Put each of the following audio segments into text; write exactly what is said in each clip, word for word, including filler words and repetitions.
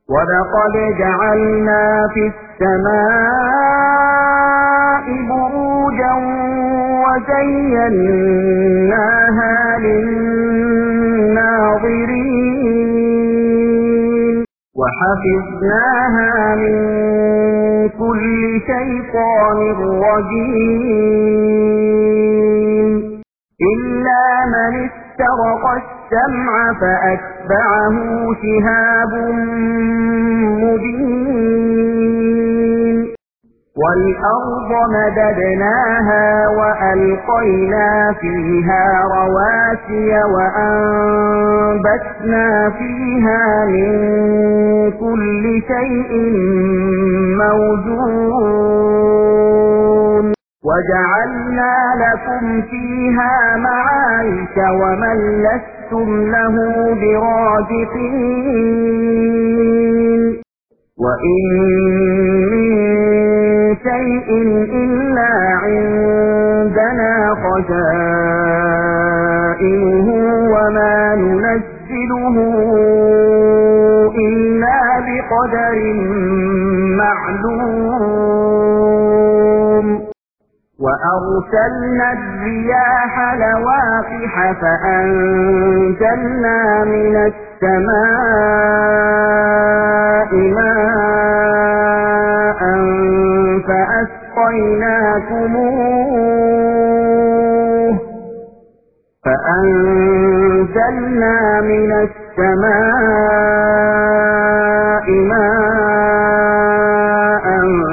وَلَقَدْ جَعَلْنَا فِي السَّمَاءِ بُرُوجًا وَزَيَّنَّاهَا لِلنَّاظِرِينَ وَحَفِظْنَاهَا مِنْ كُلِّ شَيْطَانٍ رَجِيمٍ إِلَّا مَنِ اسْتَرَقَ السَّمْعَ فَأَتْبَعَهُ شِهَابٌ مُبِينٌ وَالْأَرْضَ مَدَدْنَاهَا وَأَلْقَيْنَا فِيهَا رَوَاسِيَ وَأَنبَتْنَا فِيهَا مِن كُلِّ شَيْءٍ مَّوْزُونٍ وَجَعَلْنَا لَكُمْ فِيهَا مَعَايِشَ وَمَن لَّسْتُمْ لَهُ بِرَازِقِينَ وَإِن مِّن شَيْءٍ إِلَّا عِندَنَا خَزَائِنُهُ وَمَا نُنَزِّلُهُ إِلَّا بِقَدَرٍ مَّعْلُومٍ وَأَرْسَلْنَا الرِّيَاحَ لَوَاقِحَ فَأَنزَلْنَا مِنَ السَّمَاءِ مَاءً فَأَسْقَيْنَاكُمُوهُ فَأَنزَلْنَا مِنَ السَّمَاءِ مَاءً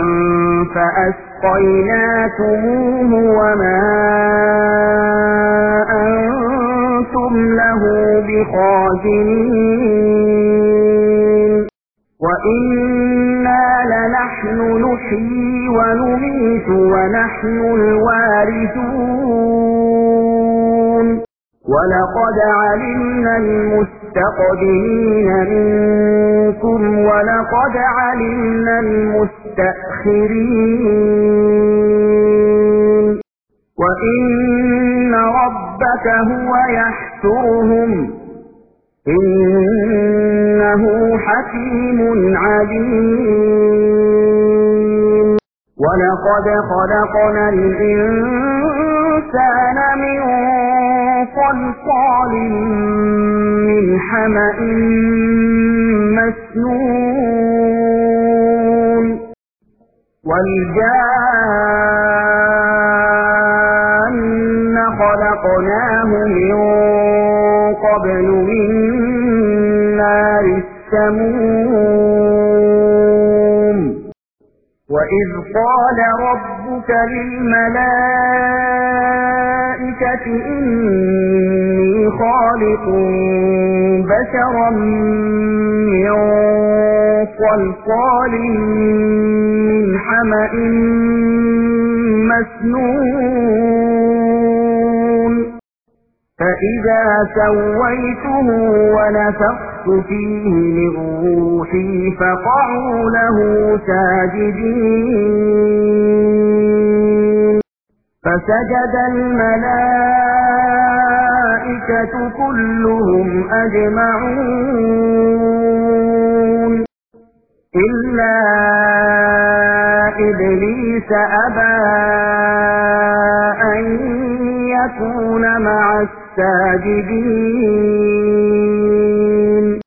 فَأَسْقَيْنَاكُمُوهُ وَمَا أَنتُمْ لَهُ بِخَازِنِينَ وَإِنَّا لَنَحْنُ نُحْيِي وَنُمِيتُ وَنَحْنُ الْوَارِثُونَ وَلَقَدْ عَلِمْنَا الْمُسْتَقْدِمِينَ مِنكُمْ وَلَقَدْ عَلِمْنَا الْمُسْتَأْخِرِينَ وَإِنَّ رَبَّكَ هُوَ يَحْشُرُهُمْ إِنَّهُ حَكِيمٌ عَلِيمٌ وَلَقَدْ خَلَقْنَا الْإِنسَانَ مِنْ صَلْصَالٍ مِّنْ حَمَإٍ مَّسْنُونٍ وَالْجَانَّ خَلَقْنَاهُ مِن قَبْلُ مِن نَّارِ السَّمُومِ وَإِذْ قَالَ رَبُّكَ لِلْمَلَائِكَةِ إِنِّي خَالِقٌ بَشَرًا مِّن صَلْصَالٍ مِّنْ حَمَإٍ مَّسْنُونٍ فَإِذَا سَوَّيْتُهُ وَنَفَخْتُ فِيهِ مِن رُّوحِي فَقَعُوا لَهُ سَاجِدِينَ فَسَجَدَ الْمَلَائِكَةُ كُلُّهُمْ أَجْمَعُونَ إِلَّا إِبْلِيسَ أَبَىٰ أَن يَكُونَ مَعَ السَّاجِدِينَ